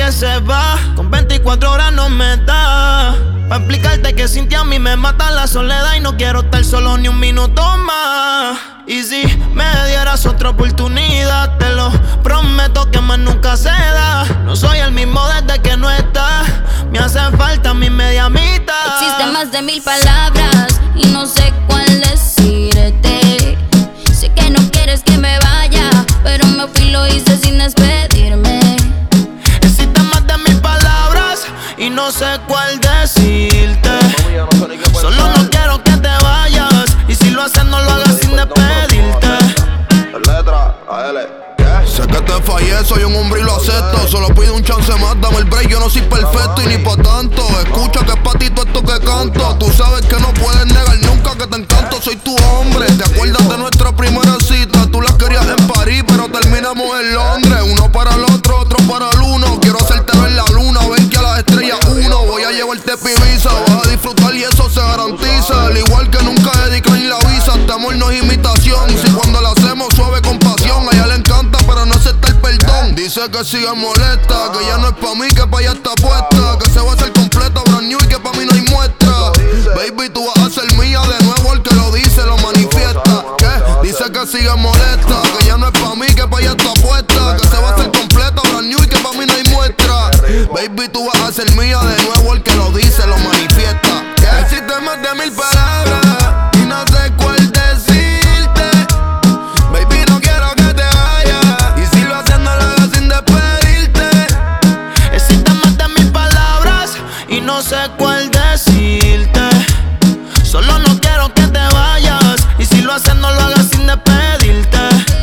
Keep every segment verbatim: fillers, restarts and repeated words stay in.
que se va, con veinticuatro horas no me da pa' explicarte que sin ti a mí me mata la soledad y no quiero estar solo ni un minuto más. Y si me dieras otra oportunidad, te lo prometo que más nunca se da. No soy el mismo desde que no estás, me hace falta mi media mitad. Existen más de mil palabras y no sé cuál decirte. Sé que no quieres que me vaya, pero me fui y lo hice sin despedirme. Existen más de mil palabras y no sé cuál decirte. Solo no quiero que te vayas, y si lo haces no lo hagas sin despedirte. Letra A L. Sé que te fallé, soy un hombre y lo acepto. Solo pido un chance más, dame el break, yo no soy perfecto y ni pa' tanto. Escucha que es pa' ti todo esto que canto. Tú sabes que no puedes negar nunca que te encanto. Soy tu hombre, ¿te acuerdas de nuestra primera cita? Tú la querías en París, pero terminamos en Londres. Uno para el otro, otro para el uno. Quiero hacerte ver la luna, ven que a las estrellas uno. Voy a llevarte Ibiza, vas a disfrutar y eso se garantiza. Al igual que nunca dedican la visa, este amor no es imitación. Si cuando la hacemos suave con pasión, a ella le encanta pero no acepta el perdón. Dice que sigue molesta, que ya no es pa' mí, que pa' allá está puesta. Que se va a hacer completa, brand new y que pa' mí no hay muestra. Baby, tú vas a ser mía de nuevo, el que lo dice lo manifiesta. ¿Qué? Dice que sigue molesta, que ya no es pa' mí, que pa' allá está puesta. Que se va a hacer completa, brand new y que pa' mí no hay muestra. Baby, tú vas a ser mía de nuevo, el que lo dice lo manifiesta. ¿Qué? Existen más de mil palabras y no sé cuál decirte. Baby, no quiero que te vayas, y si lo haces no lo hagas sin despedirte. Existen más de mil palabras y no sé cuál decirte. Solo no quiero que te vayas, y si lo haces no lo hagas sin despedirte.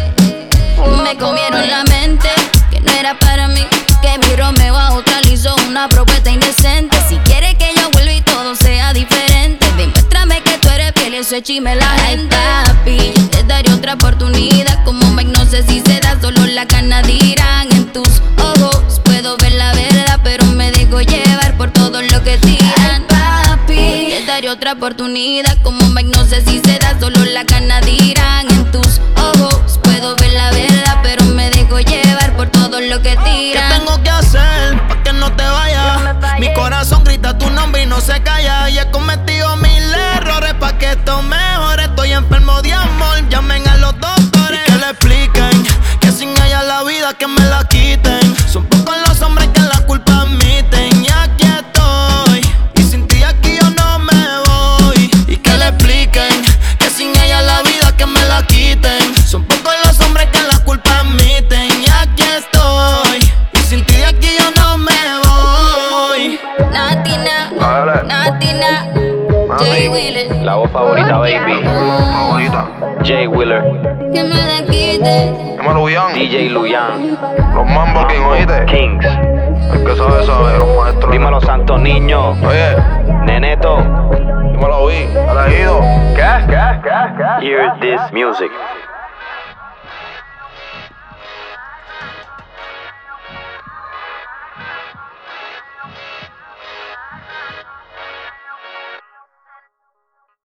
Me comieron la mente, que no era para mí, que mi Romeo a otra le hizo una propuesta indecente. Si quiere que yo vuelva y todo sea diferente, demuéstrame que tú eres fiel, eso es chisme la gente. Papi, te daré otra oportunidad, como Mike no sé si se da, solo la ganas dirán. En tus ojos puedo ver la verdad, pero me dejo llevar por todo lo que tiran. Papi, te daré otra oportunidad, como Mike no sé si se da, solo la ganas dirán. En tus ojos puedo ver la verdad, pero me dejo llevar por todo lo que tiran. ¿Qué tengo que hacer pa' que no te vayas? Mi corazón grita tu nombre y no se calla, y he cometido mil errores pa' que esto mejore. Estoy enfermo de amor, llamen a los doctores y que le expliquen que sin ella la vida que me la quiten. Son pocos los hombres que la culpa admiten, y aquí estoy, y sin ti aquí yo no me voy. Y que le expliquen que sin ella la vida que me la quiten. Son pocos los hombres que la culpa admiten, y aquí estoy, y sin ti de aquí yo no me voy. Natina, Natina, Jay Wheeler. La voz favorita, baby. Favorita. Jay Wheeler. Que me la quite. Dímelo, Luyan. D J Luyan. Los Mambo King, oíste. Kings. El que sabe, sabe, los maestros. Dímelo, Santo Niño. Oye, Neneto. dímelo, oí. Elegido. ¿Qué? ¿Qué? ¿Qué? ¿Qué? Hear this music.